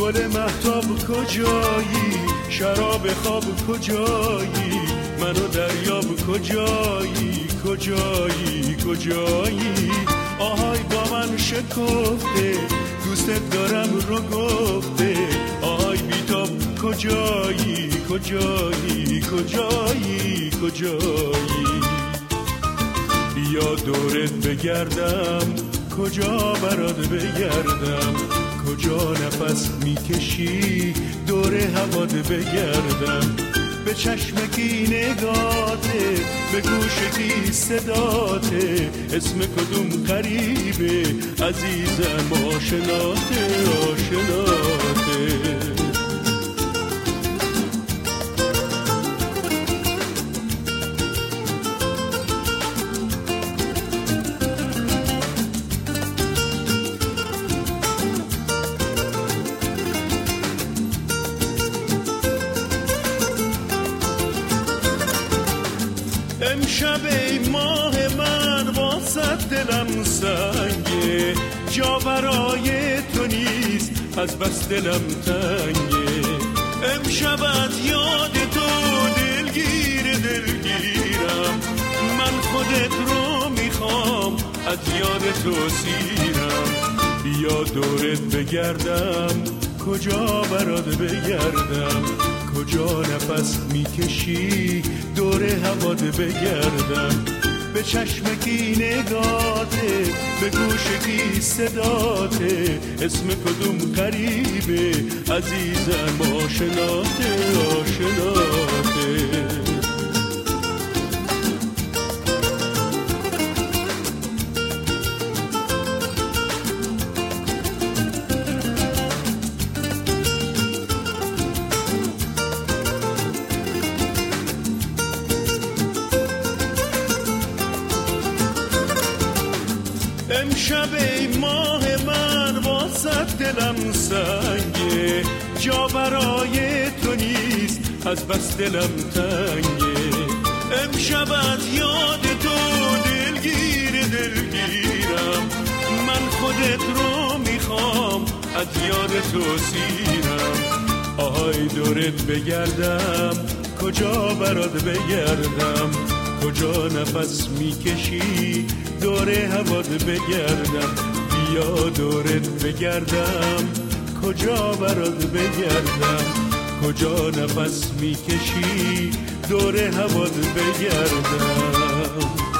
گل مهتاب کجایی، شراب خواب کجایی، منو دریاب کجایی، کجایی کجایی. آهای با من شکفته، دوستت دارم رو گفته، آهای بیتاب کجایی، کجایی کجایی کجایی. بیا دورت بگردم، کجا برات بگردم، کجا نفس میکشی دور هوات بگردم. به چشمکی نگاته، به گوشکی صداته، اسم کدوم قریبه عزیزم آشناته آشناته. امشب ای ماه من واسه دلم سنگه، جا برای تو نیست از بس دلم تنگه. امشب از یاد تو دلگیرم، من خودت رو میخوام از یاد تو سیرم. بیا دورت بگردم، کجا برات بگردم، کجا نفس میکشی دور هوات بگردم. به چشمکی نگاته، به گوشکی صداته، اسم کدوم قریبه عزیزم آشناته آشناته. امشب ای ماه من واسه دلم سنگه، جا برای تو نیست از بس دلم تنگه. امشب از یاد تو دلگیرم، من خودت رو میخوام از یاد تو سیرم. آهای دورت بگردم، کجا برات بگردم، کجا نفس میکشی دور هوات بگردم. بیا دورت بگردم، کجا برات بگردم، کجا نفس میکشی دور هوات بگردم.